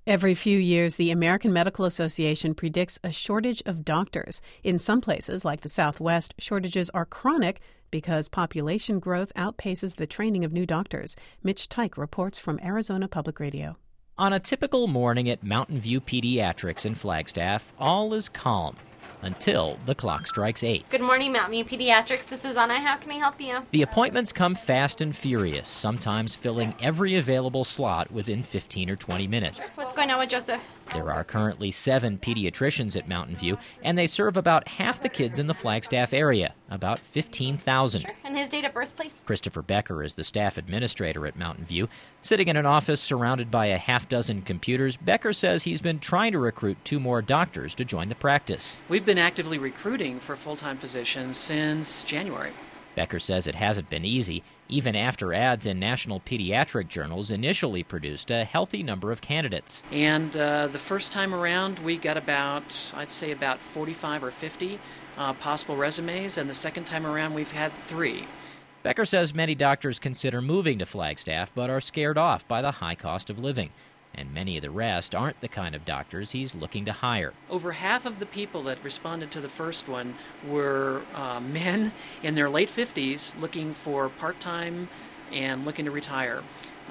Every few years, the American Medical Association predicts a shortage of doctors. In some places, like the Southwest, shortages are chronic because population growth outpaces the training of new doctors. Mitch Teich reports from Arizona Public Radio. On a typical morning at Mountain View Pediatrics in Flagstaff, all is calm until the clock strikes 8. Good morning, Mountain View Pediatrics. This is Anna. How can I help you? The appointments come fast and furious, sometimes filling every available slot within 15 or 20 minutes. What's going on with Joseph? There are currently 7 pediatricians at Mountain View, and they serve about half the kids in the Flagstaff area, about 15,000. Sure. And his date of birth, please? Christopher Becker is the staff administrator at Mountain View. Sitting in an office surrounded by a half-dozen computers, Becker says he's been trying to recruit 2 more doctors to join the practice. We've been actively recruiting for full-time physicians since January. Becker says it hasn't been easy, even after ads in national pediatric journals initially produced a healthy number of candidates. And the first time around, we got about 45 or 50 possible resumes, and the second time around, we've had 3. Becker says many doctors consider moving to Flagstaff but are scared off by the high cost of living. And many of the rest aren't the kind of doctors he's looking to hire. Over half of the people that responded to the first one were men in their late 50s looking for part-time and looking to retire.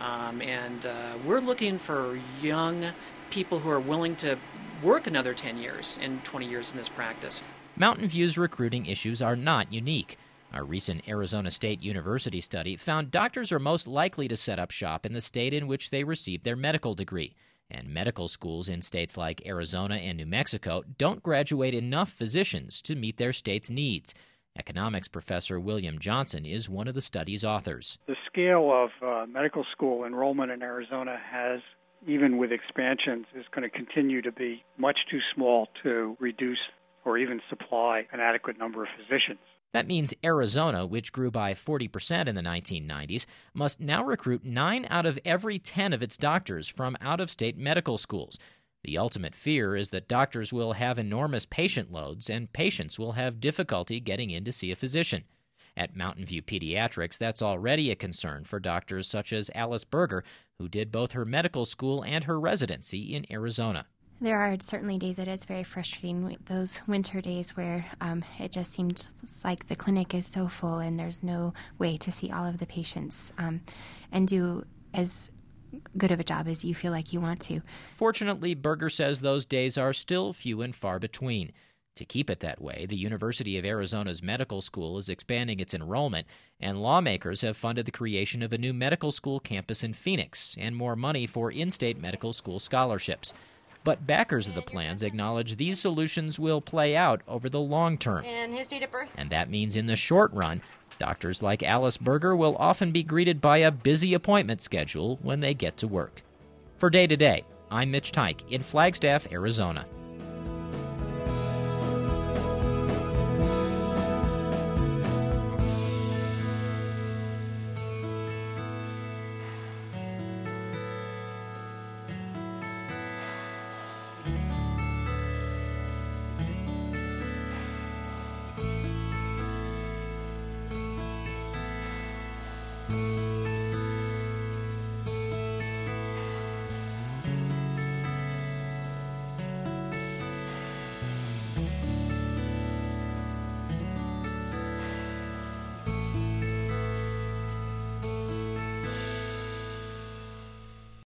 We're looking for young people who are willing to work another 10 years and 20 years in this practice. Mountain View's recruiting issues are not unique. A recent Arizona State University study found doctors are most likely to set up shop in the state in which they received their medical degree. And medical schools in states like Arizona and New Mexico don't graduate enough physicians to meet their state's needs. Economics professor William Johnson is one of the study's authors. The scale of medical school enrollment in Arizona has, even with expansions, is going to continue to be much too small to reduce or even supply an adequate number of physicians. That means Arizona, which grew by 40% in the 1990s, must now recruit 9 out of every 10 of its doctors from out-of-state medical schools. The ultimate fear is that doctors will have enormous patient loads and patients will have difficulty getting in to see a physician. At Mountain View Pediatrics, that's already a concern for doctors such as Alice Berger, who did both her medical school and her residency in Arizona. There are certainly days that it's very frustrating, those winter days where it just seems like the clinic is so full and there's no way to see all of the patients and do as good of a job as you feel like you want to. Fortunately, Berger says those days are still few and far between. To keep it that way, the University of Arizona's medical school is expanding its enrollment, and lawmakers have funded the creation of a new medical school campus in Phoenix and more money for in-state medical school scholarships. But backers of the plans acknowledge these solutions will play out over the long term. And his date of birth? And that means in the short run, doctors like Alice Berger will often be greeted by a busy appointment schedule when they get to work. For Day to Day, I'm Mitch Teich in Flagstaff, Arizona.